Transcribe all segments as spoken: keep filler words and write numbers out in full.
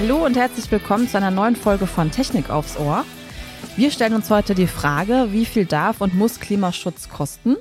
Hallo und herzlich willkommen zu einer neuen Folge von Technik aufs Ohr. Wir stellen uns heute die Frage, wie viel darf und muss Klimaschutz kosten?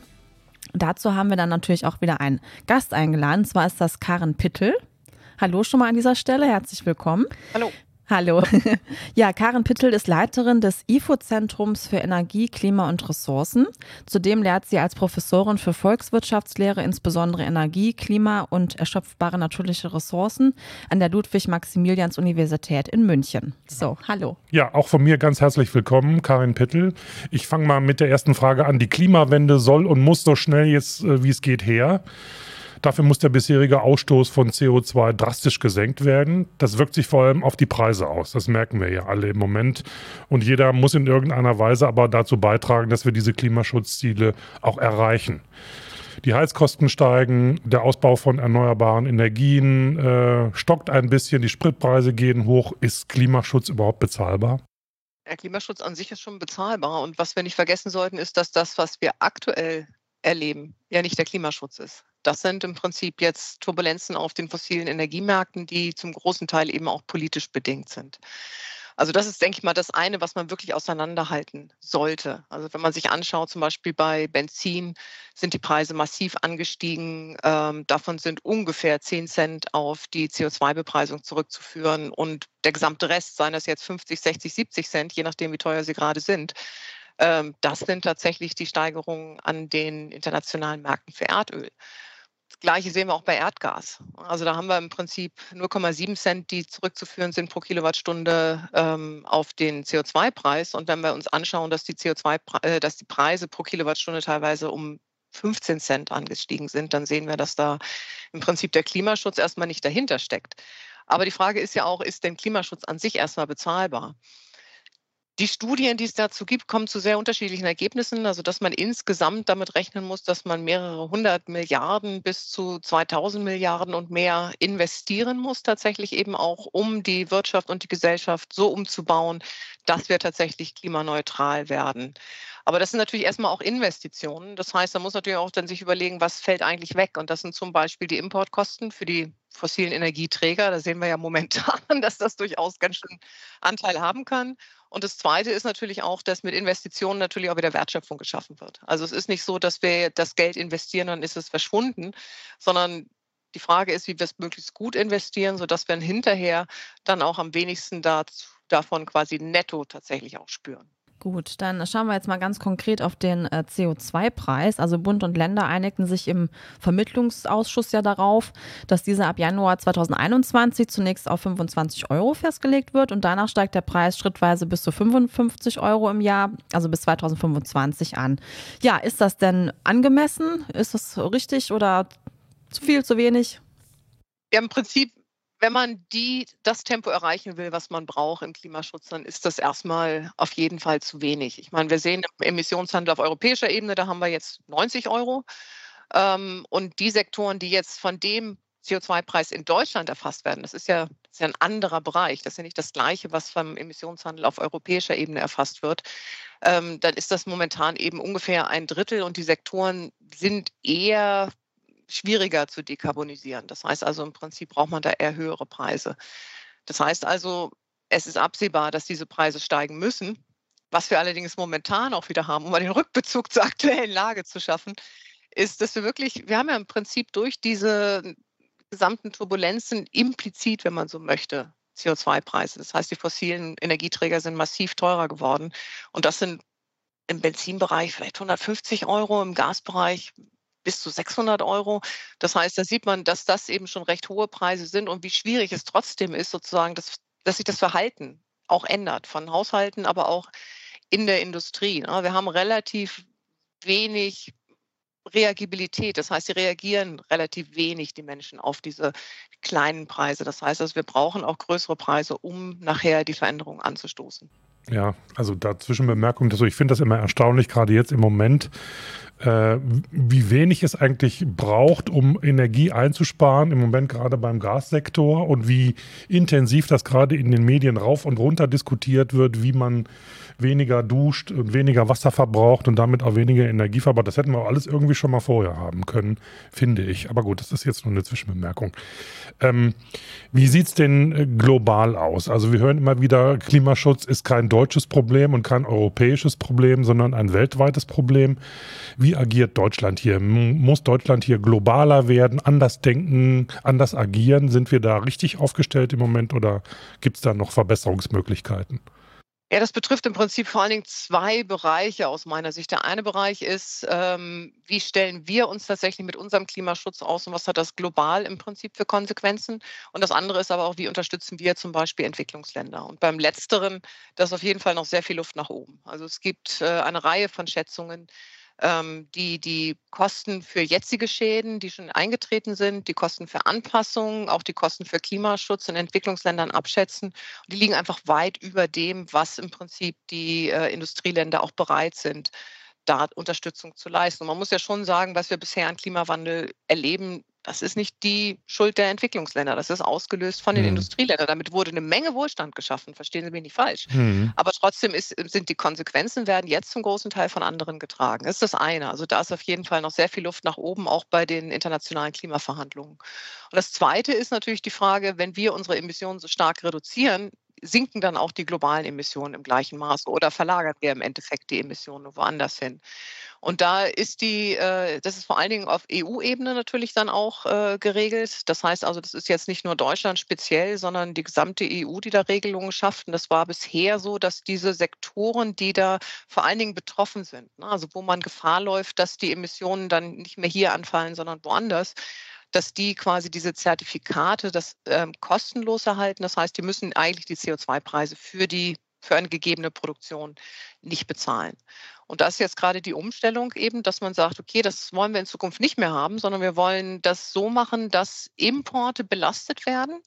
Dazu haben wir dann natürlich auch wieder einen Gast eingeladen, zwar ist das Karin Pittel. Hallo schon mal an dieser Stelle, herzlich willkommen. Hallo. Hallo. Ja, Karin Pittel ist Leiterin des I F O-Zentrums für Energie, Klima und Ressourcen. Zudem lehrt sie als Professorin für Volkswirtschaftslehre, insbesondere Energie, Klima und erschöpfbare natürliche Ressourcen an der Ludwig-Maximilians-Universität in München. So, hallo. Ja, auch von mir ganz herzlich willkommen, Karin Pittel. Ich fange mal mit der ersten Frage an. Die Klimawende soll und muss so schnell jetzt, wie es geht, her. Dafür muss der bisherige Ausstoß von C O zwei drastisch gesenkt werden. Das wirkt sich vor allem auf die Preise aus. Das merken wir ja alle im Moment. Und jeder muss in irgendeiner Weise aber dazu beitragen, dass wir diese Klimaschutzziele auch erreichen. Die Heizkosten steigen, der Ausbau von erneuerbaren Energien äh, stockt ein bisschen, die Spritpreise gehen hoch. Ist Klimaschutz überhaupt bezahlbar? Der Klimaschutz an sich ist schon bezahlbar. Und was wir nicht vergessen sollten, ist, dass das, was wir aktuell erleben, ja nicht der Klimaschutz ist. Das sind im Prinzip jetzt Turbulenzen auf den fossilen Energiemärkten, die zum großen Teil eben auch politisch bedingt sind. Also das ist, denke ich mal, das eine, was man wirklich auseinanderhalten sollte. Also wenn man sich anschaut, zum Beispiel bei Benzin sind die Preise massiv angestiegen. Ähm, davon sind ungefähr zehn Cent auf die C O zwei Bepreisung zurückzuführen. Und der gesamte Rest, seien das jetzt fünfzig, sechzig, siebzig Cent, je nachdem, wie teuer sie gerade sind, ähm, das sind tatsächlich die Steigerungen an den internationalen Märkten für Erdöl. Das Gleiche sehen wir auch bei Erdgas. Also da haben wir im Prinzip null Komma sieben Cent, die zurückzuführen sind pro Kilowattstunde ähm, auf den C O zwei Preis. Und wenn wir uns anschauen, dass die C O zwei, äh, dass die Preise pro Kilowattstunde teilweise um fünfzehn Cent angestiegen sind, dann sehen wir, dass da im Prinzip der Klimaschutz erstmal nicht dahinter steckt. Aber die Frage ist ja auch, ist denn Klimaschutz an sich erstmal bezahlbar? Die Studien, die es dazu gibt, kommen zu sehr unterschiedlichen Ergebnissen. Also dass man insgesamt damit rechnen muss, dass man mehrere hundert Milliarden bis zu zweitausend Milliarden und mehr investieren muss, tatsächlich eben auch, um die Wirtschaft und die Gesellschaft so umzubauen, dass wir tatsächlich klimaneutral werden. Aber das sind natürlich erstmal auch Investitionen. Das heißt, man muss natürlich auch dann sich überlegen, was fällt eigentlich weg. Und das sind zum Beispiel die Importkosten für die fossilen Energieträger. Da sehen wir ja momentan, dass das durchaus ganz schön Anteil haben kann. Und das Zweite ist natürlich auch, dass mit Investitionen natürlich auch wieder Wertschöpfung geschaffen wird. Also es ist nicht so, dass wir das Geld investieren, dann ist es verschwunden, sondern die Frage ist, wie wir es möglichst gut investieren, sodass wir hinterher dann auch am wenigsten dazu, davon quasi netto tatsächlich auch spüren. Gut, dann schauen wir jetzt mal ganz konkret auf den äh, C O zwei Preis. Also Bund und Länder einigten sich im Vermittlungsausschuss ja darauf, dass dieser ab Januar zweitausendeinundzwanzig zunächst auf fünfundzwanzig Euro festgelegt wird und danach steigt der Preis schrittweise bis zu fünfundfünfzig Euro im Jahr, also bis zweitausendfünfundzwanzig an. Ja, ist das denn angemessen? Ist das richtig oder zu viel, zu wenig? Ja, im Prinzip, wenn man die, das Tempo erreichen will, was man braucht im Klimaschutz, dann ist das erstmal auf jeden Fall zu wenig. Ich meine, wir sehen im Emissionshandel auf europäischer Ebene, da haben wir jetzt neunzig Euro. Ähm, und die Sektoren, die jetzt von dem C O zwei Preis in Deutschland erfasst werden, das ist ja, das ist ja ein anderer Bereich. Das ist ja nicht das Gleiche, was vom Emissionshandel auf europäischer Ebene erfasst wird. Ähm, dann ist das momentan eben ungefähr ein Drittel und die Sektoren sind eher schwieriger zu dekarbonisieren. Das heißt also, im Prinzip braucht man da eher höhere Preise. Das heißt also, es ist absehbar, dass diese Preise steigen müssen. Was wir allerdings momentan auch wieder haben, um mal den Rückbezug zur aktuellen Lage zu schaffen, ist, dass wir wirklich, wir haben ja im Prinzip durch diese gesamten Turbulenzen implizit, wenn man so möchte, C O zwei Preise. Das heißt, die fossilen Energieträger sind massiv teurer geworden. Und das sind im Benzinbereich vielleicht hundertfünfzig Euro, im Gasbereich bis zu sechshundert Euro. Das heißt, da sieht man, dass das eben schon recht hohe Preise sind und wie schwierig es trotzdem ist, sozusagen, dass, dass sich das Verhalten auch ändert von Haushalten, aber auch in der Industrie. Wir haben relativ wenig Reagibilität. Das heißt, sie reagieren relativ wenig, die Menschen, auf diese kleinen Preise. Das heißt, also wir brauchen auch größere Preise, um nachher die Veränderung anzustoßen. Ja, also dazwischen Bemerkung, also ich finde das immer erstaunlich, gerade jetzt im Moment äh, wie wenig es eigentlich braucht, um Energie einzusparen, im Moment gerade beim Gassektor, und wie intensiv das gerade in den Medien rauf und runter diskutiert wird, wie man weniger duscht und weniger Wasser verbraucht und damit auch weniger Energie verbraucht. Das hätten wir auch alles irgendwie schon mal vorher haben können, finde ich. Aber gut, das ist jetzt nur eine Zwischenbemerkung. Ähm, wie sieht es denn äh, global aus? Also wir hören immer wieder, Klimaschutz ist kein deutsches Problem und kein europäisches Problem, sondern ein weltweites Problem. Wie agiert Deutschland hier? M- Muss Deutschland hier globaler werden, anders denken, anders agieren? Sind wir da richtig aufgestellt im Moment oder gibt es da noch Verbesserungsmöglichkeiten? Ja, das betrifft im Prinzip vor allen Dingen zwei Bereiche aus meiner Sicht. Der eine Bereich ist, ähm, wie stellen wir uns tatsächlich mit unserem Klimaschutz aus und was hat das global im Prinzip für Konsequenzen? Und das andere ist aber auch, wie unterstützen wir zum Beispiel Entwicklungsländer? Und beim Letzteren, da ist auf jeden Fall noch sehr viel Luft nach oben. Also es gibt äh, eine Reihe von Schätzungen, ähm, die die Kosten für jetzige Schäden, die schon eingetreten sind, die Kosten für Anpassungen, auch die Kosten für Klimaschutz in Entwicklungsländern abschätzen. Und die liegen einfach weit über dem, was im Prinzip die äh, Industrieländer auch bereit sind, da Unterstützung zu leisten. Und man muss ja schon sagen, was wir bisher an Klimawandel erleben, das ist nicht die Schuld der Entwicklungsländer. Das ist ausgelöst von den Hm. Industrieländern. Damit wurde eine Menge Wohlstand geschaffen, verstehen Sie mich nicht falsch. Hm. Aber trotzdem ist, sind die Konsequenzen werden jetzt zum großen Teil von anderen getragen. Das ist das eine. Also da ist auf jeden Fall noch sehr viel Luft nach oben, auch bei den internationalen Klimaverhandlungen. Und das zweite ist natürlich die Frage, wenn wir unsere Emissionen so stark reduzieren, sinken dann auch die globalen Emissionen im gleichen Maße oder verlagern wir im Endeffekt die Emissionen woanders hin? Und da ist die, äh, das ist vor allen Dingen auf E U-Ebene natürlich dann auch äh, geregelt. Das heißt also, das ist jetzt nicht nur Deutschland speziell, sondern die gesamte E U, die da Regelungen schafft. Und das war bisher so, dass diese Sektoren, die da vor allen Dingen betroffen sind, ne, also wo man Gefahr läuft, dass die Emissionen dann nicht mehr hier anfallen, sondern woanders, dass die quasi diese Zertifikate das ähm, kostenlos erhalten. Das heißt, die müssen eigentlich die C O zwei Preise für die für eine gegebene Produktion nicht bezahlen. Und da ist jetzt gerade die Umstellung eben, dass man sagt, okay, das wollen wir in Zukunft nicht mehr haben, sondern wir wollen das so machen, dass Importe belastet werden,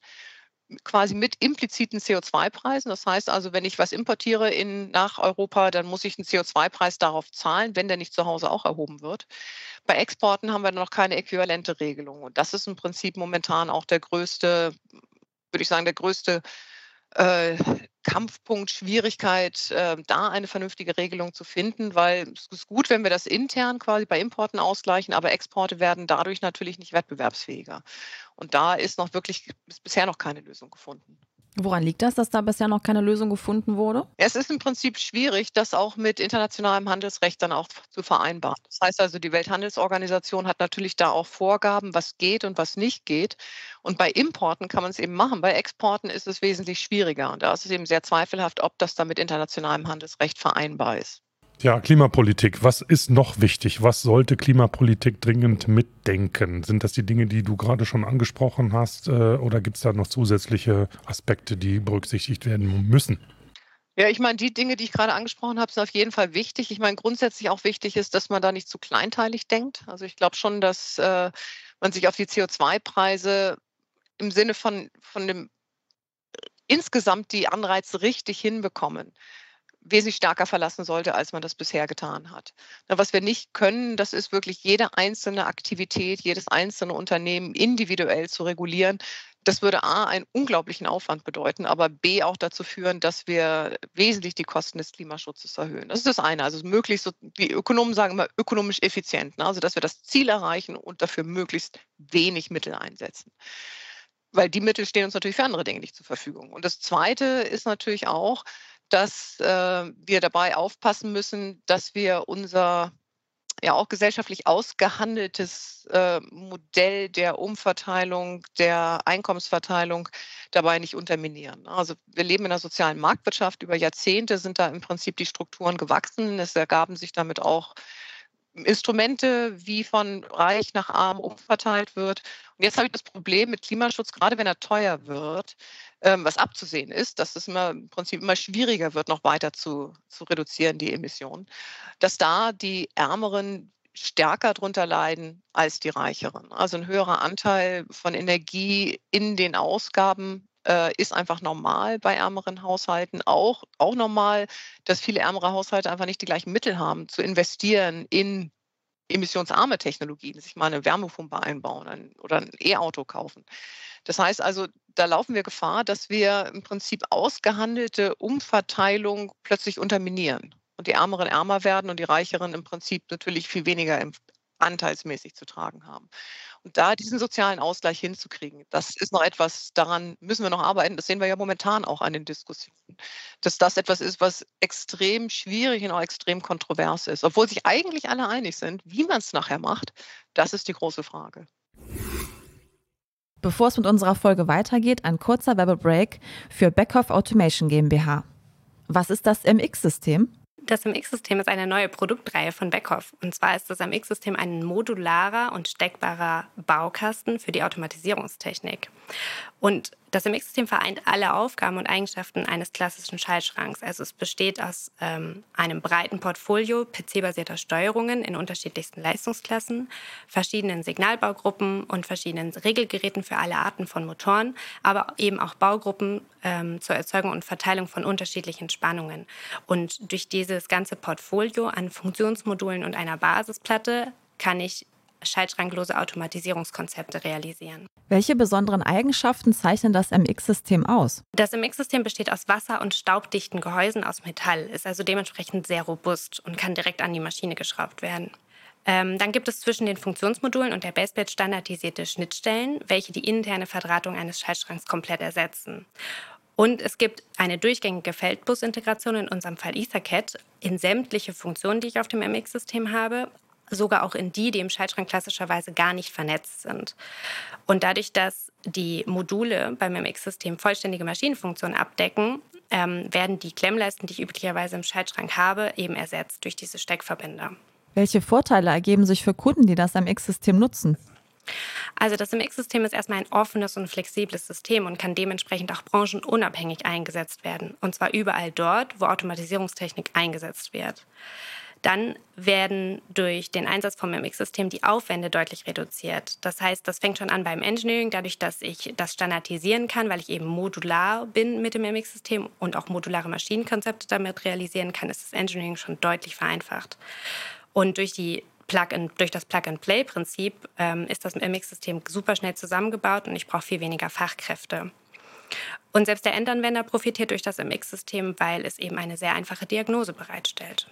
quasi mit impliziten C O zwei Preisen. Das heißt also, wenn ich was importiere in, nach Europa, dann muss ich einen C O zwei Preis darauf zahlen, wenn der nicht zu Hause auch erhoben wird. Bei Exporten haben wir noch keine äquivalente Regelung. Und das ist im Prinzip momentan auch der größte, würde ich sagen, der größte äh, Kampfpunkt, Schwierigkeit, äh, da eine vernünftige Regelung zu finden, weil es ist gut, wenn wir das intern quasi bei Importen ausgleichen, aber Exporte werden dadurch natürlich nicht wettbewerbsfähiger. Und da ist noch wirklich ist bisher noch keine Lösung gefunden. Woran liegt das, dass da bisher noch keine Lösung gefunden wurde? Es ist im Prinzip schwierig, das auch mit internationalem Handelsrecht dann auch zu vereinbaren. Das heißt also, die Welthandelsorganisation hat natürlich da auch Vorgaben, was geht und was nicht geht. Und bei Importen kann man es eben machen. Bei Exporten ist es wesentlich schwieriger. Und da ist es eben sehr zweifelhaft, ob das dann mit internationalem Handelsrecht vereinbar ist. Ja, Klimapolitik. Was ist noch wichtig? Was sollte Klimapolitik dringend mitdenken? Sind das die Dinge, die du gerade schon angesprochen hast, äh, oder gibt es da noch zusätzliche Aspekte, die berücksichtigt werden müssen? Ja, ich meine, die Dinge, die ich gerade angesprochen habe, sind auf jeden Fall wichtig. Ich meine, grundsätzlich auch wichtig ist, dass man da nicht zu kleinteilig denkt. Also ich glaube schon, dass äh, man sich auf die C O zwei Preise im Sinne von, von dem insgesamt die Anreize richtig hinbekommen, wesentlich stärker verlassen sollte, als man das bisher getan hat. Na, was wir nicht können, das ist wirklich jede einzelne Aktivität, jedes einzelne Unternehmen individuell zu regulieren. Das würde A, einen unglaublichen Aufwand bedeuten, aber B, auch dazu führen, dass wir wesentlich die Kosten des Klimaschutzes erhöhen. Das ist das eine. Also möglichst, so, die Ökonomen sagen immer, ökonomisch effizient. Ne? Also dass wir das Ziel erreichen und dafür möglichst wenig Mittel einsetzen. Weil die Mittel stehen uns natürlich für andere Dinge nicht zur Verfügung. Und das Zweite ist natürlich auch, dass äh, wir dabei aufpassen müssen, dass wir unser ja auch gesellschaftlich ausgehandeltes äh, Modell der Umverteilung, der Einkommensverteilung dabei nicht unterminieren. Also wir leben in einer sozialen Marktwirtschaft. Über Jahrzehnte sind da im Prinzip die Strukturen gewachsen. Es ergaben sich damit auch Instrumente, wie von reich nach arm umverteilt wird. Und jetzt habe ich das Problem mit Klimaschutz, gerade wenn er teuer wird, ähm, was abzusehen ist, dass es immer, im Prinzip immer schwieriger wird, noch weiter zu, zu reduzieren, die Emissionen, dass da die Ärmeren stärker drunter leiden als die Reicheren. Also ein höherer Anteil von Energie in den Ausgaben äh, ist einfach normal bei ärmeren Haushalten. Auch, auch normal, dass viele ärmere Haushalte einfach nicht die gleichen Mittel haben, zu investieren in emissionsarme Technologien, sich mal eine Wärmepumpe einbauen ein, oder ein E-Auto kaufen. Das heißt also, da laufen wir Gefahr, dass wir im Prinzip ausgehandelte Umverteilung plötzlich unterminieren und die Ärmeren ärmer werden und die Reicheren im Prinzip natürlich viel weniger im, anteilsmäßig zu tragen haben. Und da diesen sozialen Ausgleich hinzukriegen, das ist noch etwas, daran müssen wir noch arbeiten. Das sehen wir ja momentan auch an den Diskussionen, dass das etwas ist, was extrem schwierig und auch extrem kontrovers ist. Obwohl sich eigentlich alle einig sind, wie man es nachher macht, das ist die große Frage. Bevor es mit unserer Folge weitergeht, ein kurzer Werbebreak für Beckhoff Automation GmbH. Was ist das M X-System? Das M X-System ist eine neue Produktreihe von Beckhoff. Und zwar ist das M X-System ein modularer und steckbarer Baukasten für die Automatisierungstechnik. Und das M X-System vereint alle Aufgaben und Eigenschaften eines klassischen Schaltschranks. Also es besteht aus ähm, einem breiten Portfolio P C-basierter Steuerungen in unterschiedlichsten Leistungsklassen, verschiedenen Signalbaugruppen und verschiedenen Regelgeräten für alle Arten von Motoren, aber eben auch Baugruppen ähm, zur Erzeugung und Verteilung von unterschiedlichen Spannungen. Und durch dieses ganze Portfolio an Funktionsmodulen und einer Basisplatte kann ich schaltschranklose Automatisierungskonzepte realisieren. Welche besonderen Eigenschaften zeichnen das M X-System aus? Das M X-System besteht aus wasser- und staubdichten Gehäusen aus Metall, ist also dementsprechend sehr robust und kann direkt an die Maschine geschraubt werden. Ähm, dann gibt es zwischen den Funktionsmodulen und der Baseplate standardisierte Schnittstellen, welche die interne Verdrahtung eines Schaltschranks komplett ersetzen. Und es gibt eine durchgängige Feldbus-Integration, in unserem Fall EtherCAT, in sämtliche Funktionen, die ich auf dem M X-System habe, sogar auch in die, die im Schaltschrank klassischerweise gar nicht vernetzt sind. Und dadurch, dass die Module beim M X-System vollständige Maschinenfunktionen abdecken, ähm, werden die Klemmleisten, die ich üblicherweise im Schaltschrank habe, eben ersetzt durch diese Steckverbinder. Welche Vorteile ergeben sich für Kunden, die das M X-System nutzen? Also das M X-System ist erstmal ein offenes und flexibles System und kann dementsprechend auch branchenunabhängig eingesetzt werden. Und zwar überall dort, wo Automatisierungstechnik eingesetzt wird. Dann werden durch den Einsatz vom M X-System die Aufwände deutlich reduziert. Das heißt, das fängt schon an beim Engineering, dadurch, dass ich das standardisieren kann, weil ich eben modular bin mit dem M X-System und auch modulare Maschinenkonzepte damit realisieren kann, ist das Engineering schon deutlich vereinfacht. Und durch, die Plug-and, durch das Plug-and-Play-Prinzip ähm, ist das M X-System super schnell zusammengebaut und ich brauche viel weniger Fachkräfte. Und selbst der Endanwender profitiert durch das M X-System, weil es eben eine sehr einfache Diagnose bereitstellt.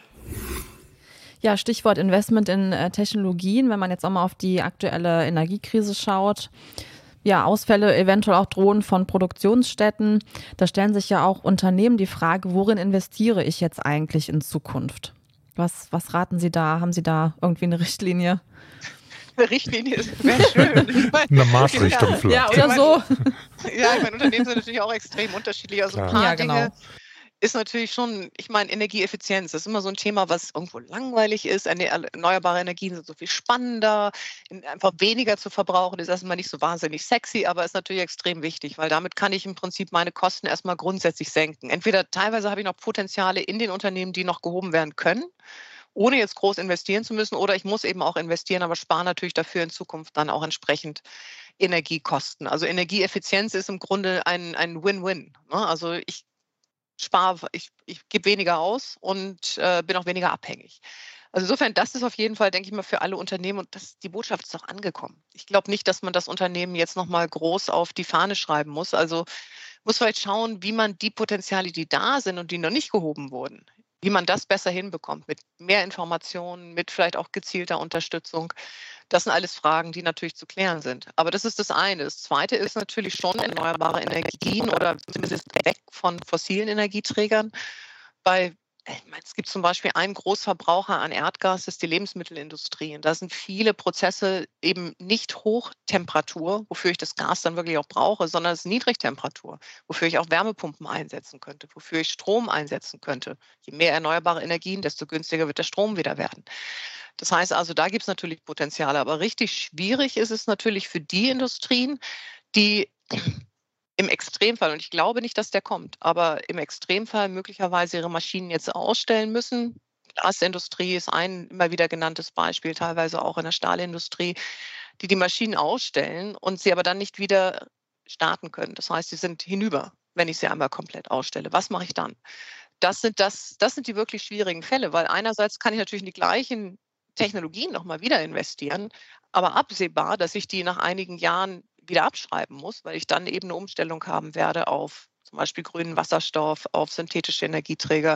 Ja, Stichwort Investment in äh, Technologien, wenn man jetzt auch mal auf die aktuelle Energiekrise schaut. Ja, Ausfälle eventuell auch drohen von Produktionsstätten. Da stellen sich ja auch Unternehmen die Frage, worin investiere ich jetzt eigentlich in Zukunft? Was, was raten Sie da? Haben Sie da irgendwie eine Richtlinie? Eine Richtlinie wäre schön. Ich mein, Eine Marschrichtung ja, vielleicht. Ja, oder ich so. mein, ja, ich meine, Unternehmen sind natürlich auch extrem unterschiedlich. Also ein Klar. paar Ja, genau. Dinge ist natürlich schon, ich meine, Energieeffizienz, das ist immer so ein Thema, was irgendwo langweilig ist. Erneuerbare Energien sind so viel spannender, einfach weniger zu verbrauchen ist erstmal nicht so wahnsinnig sexy, aber ist natürlich extrem wichtig, weil damit kann ich im Prinzip meine Kosten erstmal grundsätzlich senken. Entweder teilweise habe ich noch Potenziale in den Unternehmen, die noch gehoben werden können, ohne jetzt groß investieren zu müssen, oder ich muss eben auch investieren, aber spare natürlich dafür in Zukunft dann auch entsprechend Energiekosten. Also Energieeffizienz ist im Grunde ein, ein Win-Win. Ne? Also ich spare, ich, ich gebe weniger aus und äh, bin auch weniger abhängig. Also insofern, das ist auf jeden Fall, denke ich mal, für alle Unternehmen, und das, die Botschaft ist auch angekommen. Ich glaube nicht, dass man das Unternehmen jetzt nochmal groß auf die Fahne schreiben muss. Also muss vielleicht schauen, wie man die Potenziale, die da sind und die noch nicht gehoben wurden, wie man das besser hinbekommt, mit mehr Informationen, mit vielleicht auch gezielter Unterstützung. Das sind alles Fragen, die natürlich zu klären sind. Aber das ist das eine. Das zweite ist natürlich schon erneuerbare Energien oder zumindest weg von fossilen Energieträgern. Bei Ich meine, es gibt zum Beispiel einen Großverbraucher an Erdgas, das ist die Lebensmittelindustrie. Und da sind viele Prozesse eben nicht Hochtemperatur, wofür ich das Gas dann wirklich auch brauche, sondern es ist Niedrigtemperatur, wofür ich auch Wärmepumpen einsetzen könnte, wofür ich Strom einsetzen könnte. Je mehr erneuerbare Energien, desto günstiger wird der Strom wieder werden. Das heißt also, da gibt es natürlich Potenziale. Aber richtig schwierig ist es natürlich für die Industrien, die im Extremfall, und ich glaube nicht, dass der kommt, aber im Extremfall möglicherweise ihre Maschinen jetzt ausstellen müssen. Glasindustrie ist ein immer wieder genanntes Beispiel, teilweise auch in der Stahlindustrie, die die Maschinen ausstellen und sie aber dann nicht wieder starten können. Das heißt, sie sind hinüber, wenn ich sie einmal komplett ausstelle. Was mache ich dann? Das sind, das, das sind die wirklich schwierigen Fälle, weil einerseits kann ich natürlich die gleichen Technologien nochmal wieder investieren, aber absehbar, dass ich die nach einigen Jahren wieder abschreiben muss, weil ich dann eben eine Umstellung haben werde auf zum Beispiel grünen Wasserstoff, auf synthetische Energieträger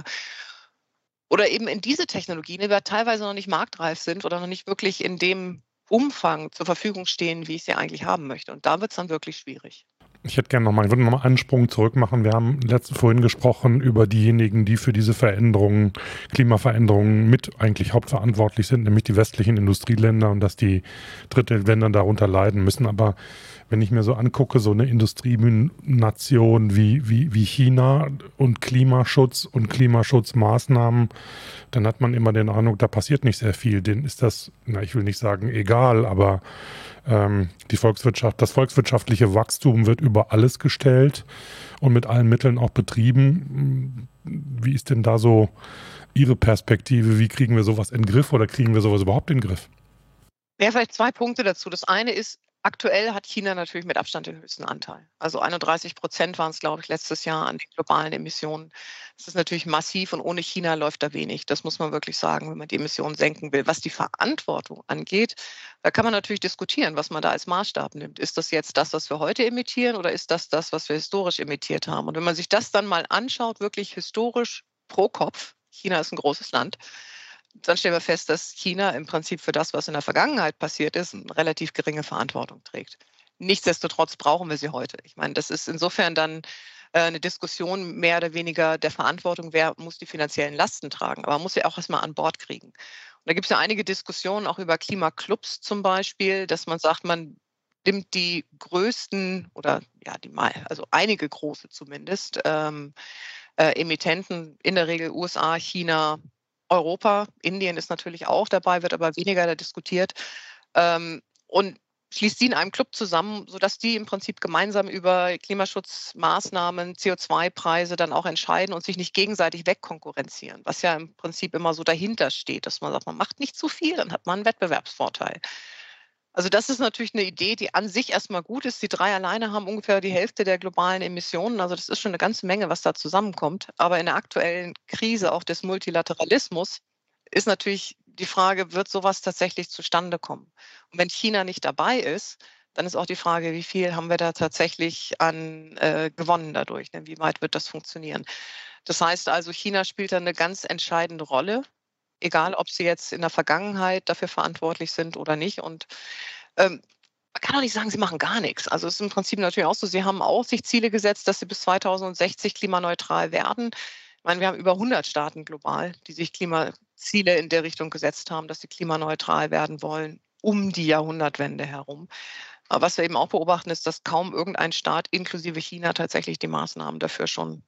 oder eben in diese Technologien, die wir teilweise noch nicht marktreif sind oder noch nicht wirklich in dem Umfang zur Verfügung stehen, wie ich sie eigentlich haben möchte. Und da wird es dann wirklich schwierig. Ich hätte gerne nochmal, ich würde nochmal einen Sprung zurück machen. Wir haben letzte, vorhin gesprochen über diejenigen, die für diese Veränderungen, Klimaveränderungen mit eigentlich hauptverantwortlich sind, nämlich die westlichen Industrieländer und dass die Drittländer darunter leiden müssen. Aber wenn ich mir so angucke, so eine Industrienation wie, wie, wie China und Klimaschutz und Klimaschutzmaßnahmen, dann hat man immer den Eindruck, da passiert nicht sehr viel. Denen ist das, na, ich will nicht sagen egal, aber ähm, die Volkswirtschaft, das volkswirtschaftliche Wachstum wird über alles gestellt und mit allen Mitteln auch betrieben. Wie ist denn da so Ihre Perspektive? Wie kriegen wir sowas in den Griff oder kriegen wir sowas überhaupt in den Griff? Ja, vielleicht zwei Punkte dazu. Das eine ist, aktuell hat China natürlich mit Abstand den höchsten Anteil. Also einunddreißig Prozent waren es, glaube ich, letztes Jahr an den globalen Emissionen. Das ist natürlich massiv und ohne China läuft da wenig. Das muss man wirklich sagen, wenn man die Emissionen senken will. Was die Verantwortung angeht, da kann man natürlich diskutieren, was man da als Maßstab nimmt. Ist das jetzt das, was wir heute emittieren oder ist das das, was wir historisch emittiert haben? Und wenn man sich das dann mal anschaut, wirklich historisch pro Kopf, China ist ein großes Land, dann stellen wir fest, dass China im Prinzip für das, was in der Vergangenheit passiert ist, eine relativ geringe Verantwortung trägt. Nichtsdestotrotz brauchen wir sie heute. Ich meine, das ist insofern dann äh, eine Diskussion mehr oder weniger der Verantwortung, wer muss die finanziellen Lasten tragen. Aber man muss sie auch erstmal an Bord kriegen. Und da gibt es ja einige Diskussionen auch über Klimaclubs zum Beispiel, dass man sagt, man nimmt die größten oder ja, die also einige große zumindest ähm, äh, Emittenten, in der Regel U S A, China, Europa, Indien ist natürlich auch dabei, wird aber weniger da diskutiert ähm, und schließt die in einem Club zusammen, sodass die im Prinzip gemeinsam über Klimaschutzmaßnahmen, C O zwei Preise dann auch entscheiden und sich nicht gegenseitig wegkonkurrenzieren, was ja im Prinzip immer so dahinter steht, dass man sagt, man macht nicht zu viel, dann hat man einen Wettbewerbsvorteil. Also das ist natürlich eine Idee, die an sich erstmal gut ist. Die drei alleine haben ungefähr die Hälfte der globalen Emissionen. Also das ist schon eine ganze Menge, was da zusammenkommt. Aber in der aktuellen Krise auch des Multilateralismus ist natürlich die Frage, wird sowas tatsächlich zustande kommen? Und wenn China nicht dabei ist, dann ist auch die Frage, wie viel haben wir da tatsächlich an äh, gewonnen dadurch? Ne? Wie weit wird das funktionieren? Das heißt also, China spielt da eine ganz entscheidende Rolle. Egal, ob sie jetzt in der Vergangenheit dafür verantwortlich sind oder nicht. Und ähm, man kann auch nicht sagen, sie machen gar nichts. Also es ist im Prinzip natürlich auch so, sie haben auch sich Ziele gesetzt, dass sie bis zweitausendsechzig klimaneutral werden. Ich meine, wir haben über hundert Staaten global, die sich Klimaziele in der Richtung gesetzt haben, dass sie klimaneutral werden wollen, um die Jahrhundertwende herum. Aber was wir eben auch beobachten, ist, dass kaum irgendein Staat, inklusive China, tatsächlich die Maßnahmen dafür schon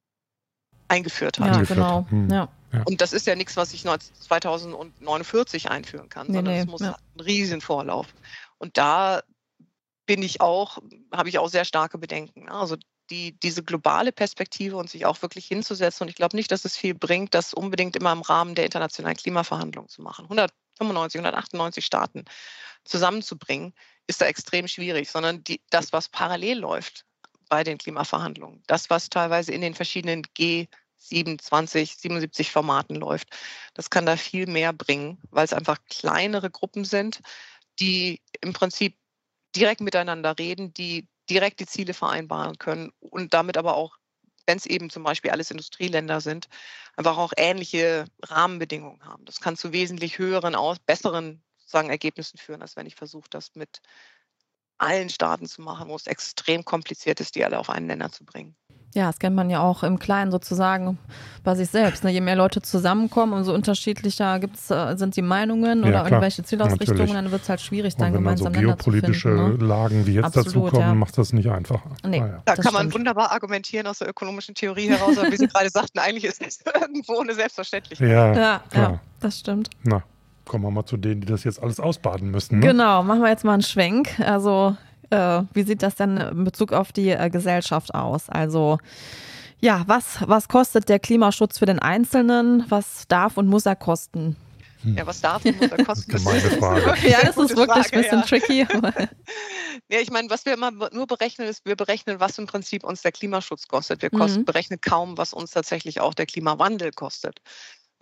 eingeführt hat. Ja, genau. Hm. Ja. Und das ist ja nichts, was ich zweitausendneunundvierzig einführen kann, nee, sondern nee, es muss ja. einen riesen Vorlauf. Und da bin ich auch, habe ich auch sehr starke Bedenken. Also die, diese globale Perspektive und sich auch wirklich hinzusetzen. Und ich glaube nicht, dass es viel bringt, das unbedingt immer im Rahmen der internationalen Klimaverhandlungen zu machen. hundertfünfundneunzig, hundertachtundneunzig Staaten zusammenzubringen, ist da extrem schwierig, sondern die, das, was parallel läuft bei den Klimaverhandlungen, das, was teilweise in den verschiedenen G siebenundzwanzig, siebenundsiebzig Formaten läuft. Das kann da viel mehr bringen, weil es einfach kleinere Gruppen sind, die im Prinzip direkt miteinander reden, die direkt die Ziele vereinbaren können und damit aber auch, wenn es eben zum Beispiel alles Industrieländer sind, einfach auch ähnliche Rahmenbedingungen haben. Das kann zu wesentlich höheren, besseren sozusagen Ergebnissen führen, als wenn ich versuche, das mit allen Staaten zu machen, wo es extrem kompliziert ist, die alle auf einen Nenner zu bringen. Ja, das kennt man ja auch im Kleinen sozusagen bei sich selbst. Ne? Je mehr Leute zusammenkommen, umso unterschiedlicher gibt's, äh, sind die Meinungen ja, oder klar, irgendwelche Zielausrichtungen, natürlich. Dann wird es halt schwierig, Und dann wenn gemeinsam dann so Nenner zu geopolitische finden. Ne? Lagen wie jetzt Absolut, dazukommen, ja. macht das nicht einfacher. Nee. Ah, ja. Da Das kann man stimmt. wunderbar argumentieren aus der ökonomischen Theorie heraus, aber wie Sie gerade sagten, eigentlich ist es irgendwo eine Selbstverständlichkeit. Ja, Ja, klar. ja, das stimmt. Na, kommen wir mal zu denen, die das jetzt alles ausbaden müssen. Ne? Genau, machen wir jetzt mal einen Schwenk. Also, äh, wie sieht das denn in Bezug auf die äh, Gesellschaft aus? Also, ja, was, was kostet der Klimaschutz für den Einzelnen? Was darf und muss er kosten? Ja, was darf und muss er kosten? Das ist eine gemeine Frage. Ja, das ist wirklich ein bisschen ja. tricky. Ja, ich meine, was wir immer nur berechnen, ist, wir berechnen, was im Prinzip uns der Klimaschutz kostet. Wir Mhm. kosten, berechnen kaum, was uns tatsächlich auch der Klimawandel kostet.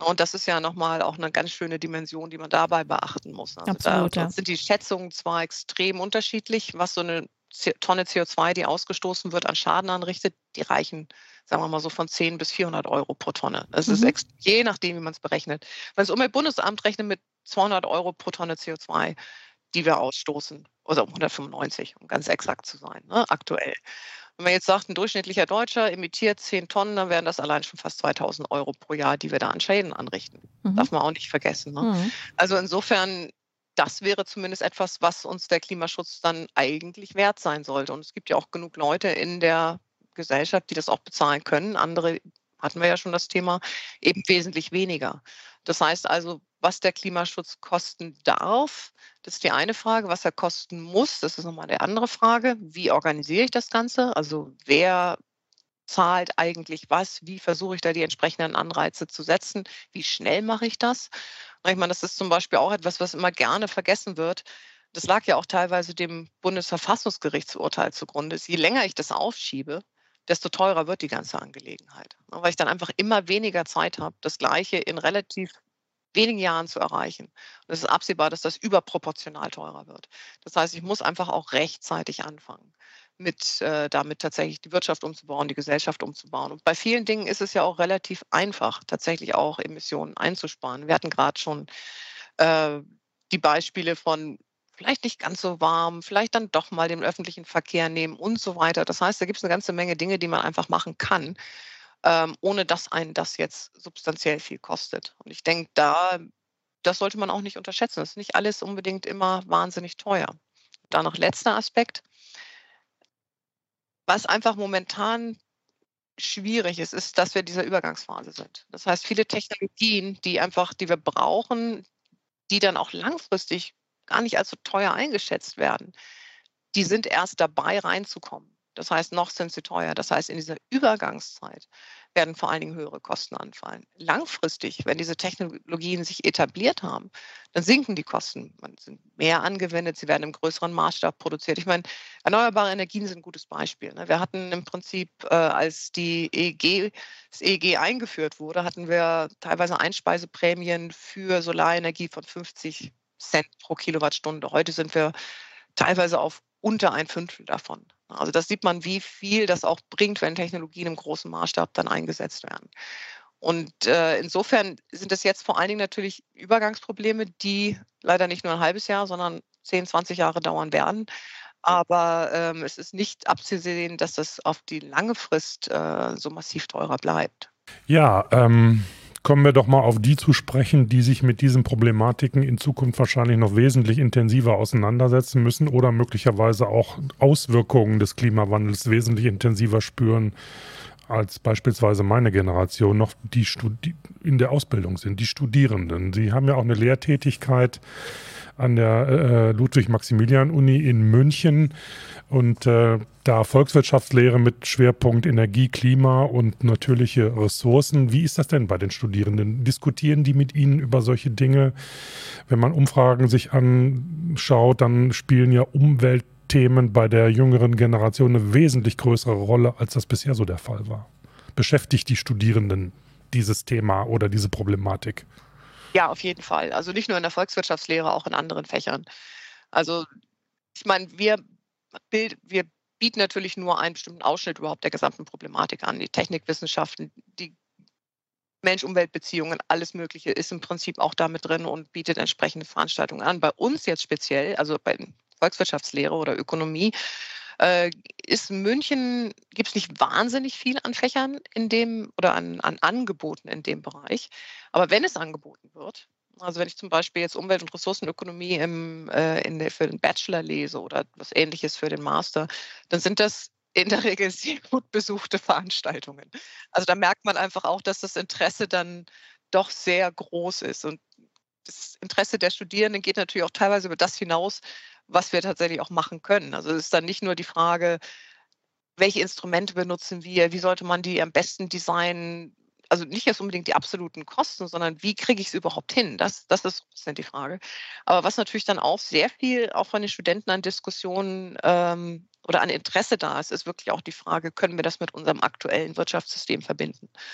Und das ist ja nochmal auch eine ganz schöne Dimension, die man dabei beachten muss. Also da Absolut, ja. sind die Schätzungen zwar extrem unterschiedlich, was so eine C- Tonne C O zwei, die ausgestoßen wird, an Schaden anrichtet. Die reichen, sagen wir mal so, von zehn bis vierhundert Euro pro Tonne. Das ist Mhm. ex je nachdem, wie man es berechnet. Wenn das Umweltbundesamt rechnet mit zweihundert Euro pro Tonne C O zwei, die wir ausstoßen, oder um hundertfünfundneunzig, um ganz exakt zu sein, ne, aktuell. Wenn man jetzt sagt, ein durchschnittlicher Deutscher emittiert zehn Tonnen, dann wären das allein schon fast zweitausend Euro pro Jahr, die wir da an Schäden anrichten. Mhm. Darf man auch nicht vergessen. Ne? Mhm. Also insofern, das wäre zumindest etwas, was uns der Klimaschutz dann eigentlich wert sein sollte. Und es gibt ja auch genug Leute in der Gesellschaft, die das auch bezahlen können. Andere, hatten wir ja schon das Thema, eben wesentlich weniger. Das heißt also, was der Klimaschutz kosten darf, das ist die eine Frage. Was er kosten muss, das ist nochmal eine andere Frage. Wie organisiere ich das Ganze? Also wer zahlt eigentlich was? Wie versuche ich da die entsprechenden Anreize zu setzen? Wie schnell mache ich das? Ich meine, das ist zum Beispiel auch etwas, was immer gerne vergessen wird. Das lag ja auch teilweise dem Bundesverfassungsgerichtsurteil zugrunde. Je länger ich das aufschiebe, desto teurer wird die ganze Angelegenheit. Weil ich dann einfach immer weniger Zeit habe, das Gleiche in relativ wenigen Jahren zu erreichen. Und es ist absehbar, dass das überproportional teurer wird. Das heißt, ich muss einfach auch rechtzeitig anfangen, mit, äh, damit tatsächlich die Wirtschaft umzubauen, die Gesellschaft umzubauen. Und bei vielen Dingen ist es ja auch relativ einfach, tatsächlich auch Emissionen einzusparen. Wir hatten gerade schon äh, die Beispiele von vielleicht nicht ganz so warm, vielleicht dann doch mal den öffentlichen Verkehr nehmen und so weiter. Das heißt, da gibt es eine ganze Menge Dinge, die man einfach machen kann, ähm, ohne dass einen das jetzt substanziell viel kostet. Und ich denke, da, das sollte man auch nicht unterschätzen. Das ist nicht alles unbedingt immer wahnsinnig teuer. Da noch letzter Aspekt. Was einfach momentan schwierig ist, ist, dass wir in dieser Übergangsphase sind. Das heißt, viele Technologien, die einfach, die wir brauchen, die dann auch langfristig gar nicht als so teuer eingeschätzt werden, die sind erst dabei reinzukommen. Das heißt, noch sind sie teuer. Das heißt, in dieser Übergangszeit werden vor allen Dingen höhere Kosten anfallen. Langfristig, wenn diese Technologien sich etabliert haben, dann sinken die Kosten. Man sind mehr angewendet, sie werden im größeren Maßstab produziert. Ich meine, erneuerbare Energien sind ein gutes Beispiel. Ne? Wir hatten im Prinzip, äh, als die E E G, das E E G eingeführt wurde, hatten wir teilweise Einspeiseprämien für Solarenergie von fünfzig Cent pro Kilowattstunde. Heute sind wir teilweise auf unter ein Fünftel davon. Also das sieht man, wie viel das auch bringt, wenn Technologien im großen Maßstab dann eingesetzt werden. Und äh, insofern sind es jetzt vor allen Dingen natürlich Übergangsprobleme, die leider nicht nur ein halbes Jahr, sondern zehn, zwanzig Jahre dauern werden. Aber ähm, es ist nicht abzusehen, dass das auf die lange Frist äh, so massiv teurer bleibt. Ja, ähm, kommen wir doch mal auf die zu sprechen, die sich mit diesen Problematiken in Zukunft wahrscheinlich noch wesentlich intensiver auseinandersetzen müssen oder möglicherweise auch Auswirkungen des Klimawandels wesentlich intensiver spüren als beispielsweise meine Generation noch, die Studi- in der Ausbildung sind, die Studierenden. Sie haben ja auch eine Lehrtätigkeit an der äh, Ludwig-Maximilian-Uni in München und äh, da Volkswirtschaftslehre mit Schwerpunkt Energie, Klima und natürliche Ressourcen. Wie ist das denn bei den Studierenden? Diskutieren die mit Ihnen über solche Dinge? Wenn man Umfragen sich anschaut, dann spielen ja Umweltthemen bei der jüngeren Generation eine wesentlich größere Rolle, als das bisher so der Fall war. Beschäftigt die Studierenden dieses Thema oder diese Problematik? Ja, auf jeden Fall. Also nicht nur in der Volkswirtschaftslehre, auch in anderen Fächern. Also ich meine, wir, bild, wir bieten natürlich nur einen bestimmten Ausschnitt überhaupt der gesamten Problematik an. Die Technikwissenschaften, die Mensch-Umwelt-Beziehungen, alles Mögliche ist im Prinzip auch damit drin und bietet entsprechende Veranstaltungen an. Bei uns jetzt speziell, also bei Volkswirtschaftslehre oder Ökonomie, äh, ist München, gibt es nicht wahnsinnig viel an Fächern in dem oder an, an Angeboten in dem Bereich. Aber wenn es angeboten wird, also wenn ich zum Beispiel jetzt Umwelt- und Ressourcenökonomie im, äh, in der, für den Bachelor lese oder was Ähnliches für den Master, dann sind das in der Regel sehr gut besuchte Veranstaltungen. Also da merkt man einfach auch, dass das Interesse dann doch sehr groß ist. Und das Interesse der Studierenden geht natürlich auch teilweise über das hinaus, was wir tatsächlich auch machen können. Also es ist dann nicht nur die Frage, welche Instrumente benutzen wir, wie sollte man die am besten designen, also nicht jetzt unbedingt die absoluten Kosten, sondern wie kriege ich es überhaupt hin? Das, das ist sind die Frage. Aber was natürlich dann auch sehr viel auch von den Studenten an Diskussionen ähm, oder an Interesse da ist, ist wirklich auch die Frage, können wir das mit unserem aktuellen Wirtschaftssystem verbinden?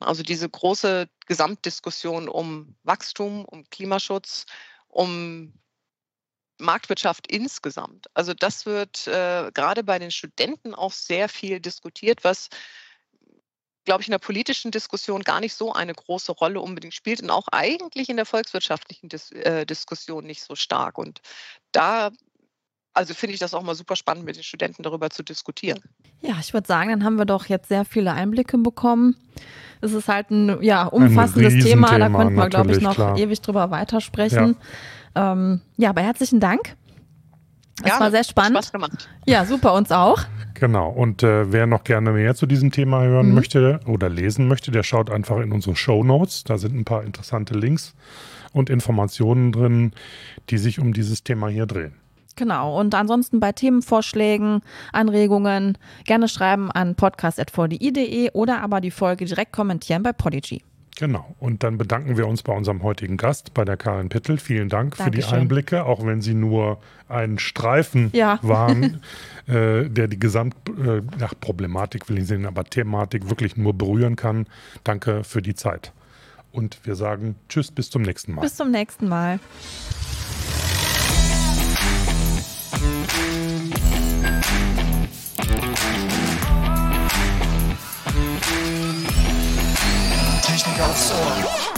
Also diese große Gesamtdiskussion um Wachstum, um Klimaschutz, um Marktwirtschaft insgesamt. Also das wird äh, gerade bei den Studenten auch sehr viel diskutiert, was, glaube ich, in der politischen Diskussion gar nicht so eine große Rolle unbedingt spielt und auch eigentlich in der volkswirtschaftlichen Dis äh, Diskussion nicht so stark. Und da, also finde ich das auch mal super spannend, mit den Studenten darüber zu diskutieren. Ja, ich würde sagen, dann haben wir doch jetzt sehr viele Einblicke bekommen. Es ist halt ein ja, umfassendes ein Thema, da könnte man, glaube ich, noch klar. ewig drüber weitersprechen. Ja, ähm, ja aber herzlichen Dank. Es ja, war sehr spannend. Spaß gemacht. Ja, super, uns auch. Genau, und äh, wer noch gerne mehr zu diesem Thema hören mhm. möchte oder lesen möchte, der schaut einfach in unsere Shownotes. Da sind ein paar interessante Links und Informationen drin, die sich um dieses Thema hier drehen. Genau, und ansonsten bei Themenvorschlägen, Anregungen gerne schreiben an podcast at v d i punkt d e oder aber die Folge direkt kommentieren bei Podigy. Genau, und dann bedanken wir uns bei unserem heutigen Gast, bei der Karin Pittel. Vielen Dank Dankeschön. für die Einblicke, auch wenn sie nur ein Streifen ja. waren, äh, der die Gesamtproblematik, äh, will ich sehen, aber Thematik wirklich nur berühren kann. Danke für die Zeit. Und wir sagen Tschüss, bis zum nächsten Mal. Bis zum nächsten Mal. Technik aufs Ohr.